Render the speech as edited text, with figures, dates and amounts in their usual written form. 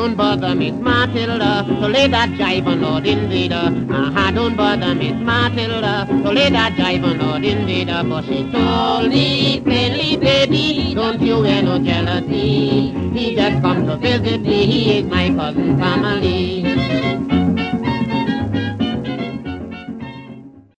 don't bother Miss Matilda, so lay that jive on Lord Invader. Don't bother Miss Matilda, so lay that jive on Lord Invader. For she told me plainly, baby, don't you wear no jealousy. He just come to visit me, he is my cousin family.